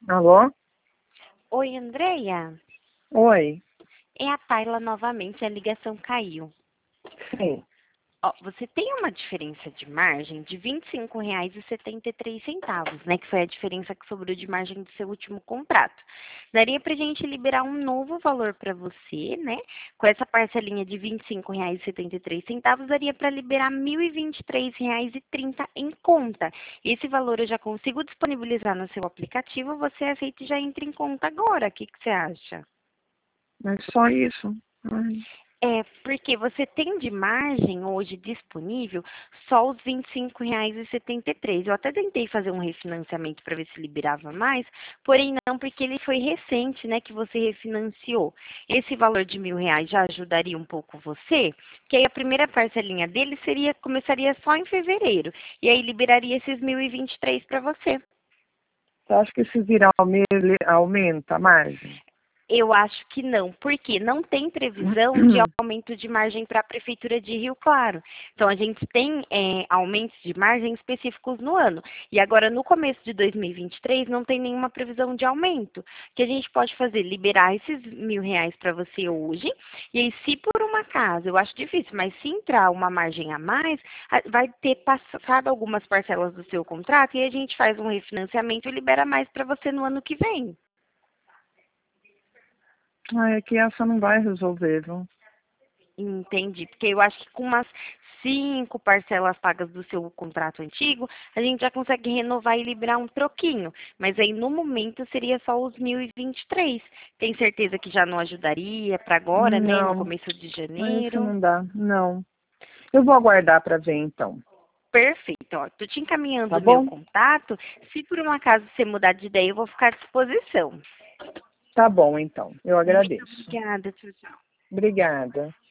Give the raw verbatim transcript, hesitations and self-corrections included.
Alô? Oi, Andreia. Oi. É a Tayla novamente, a ligação caiu. Sim. Ó, você tem uma diferença de margem de vinte e cinco reais e setenta e três centavos, né? Que foi a diferença que sobrou de margem do seu último contrato. Daria pra gente liberar um novo valor para você, né? Com essa parcelinha de vinte e cinco reais e setenta e três centavos, daria para liberar mil e vinte e três reais e trinta em conta. Esse valor eu já consigo disponibilizar no seu aplicativo, você aceita e já entra em conta agora. O que que você acha? É só isso. Ai. É, porque você tem de margem hoje disponível só os vinte e cinco reais e setenta e três. Eu até tentei fazer um refinanciamento para ver se liberava mais, porém não, porque ele foi recente, né, que você refinanciou. Esse valor de mil reais já ajudaria um pouco você, que aí a primeira parcelinha dele seria, começaria só em fevereiro, e aí liberaria esses mil e vinte e três para você. Você acha que se virar ao mês ele aumenta a margem? Eu acho que não, porque não tem previsão de aumento de margem para a Prefeitura de Rio Claro. Então, a gente tem é, aumentos de margem específicos no ano. E agora, no começo de dois mil e vinte e três, não tem nenhuma previsão de aumento. O que a gente pode fazer? Liberar esses mil reais para você hoje. E aí, se por uma casa, eu acho difícil, mas se entrar uma margem a mais, a- vai ter passado algumas parcelas do seu contrato e a gente faz um refinanciamento e libera mais para você no ano que vem. Ai, é que essa não vai resolver, viu? Entendi, porque eu acho que com umas cinco parcelas pagas do seu contrato antigo, a gente já consegue renovar e liberar um troquinho. Mas aí no momento seria só os mil e vinte e três. Tem certeza que já não ajudaria para agora, né? No Não, começo de isso janeiro. não dá. Não. Eu vou aguardar para ver então. Perfeito, ó. Tô te encaminhando Tá o meu bom? contato. Se por um acaso você mudar de ideia, eu vou ficar à disposição. Tá bom então. Eu Muito agradeço. obrigada, tchau, tchau. Obrigada.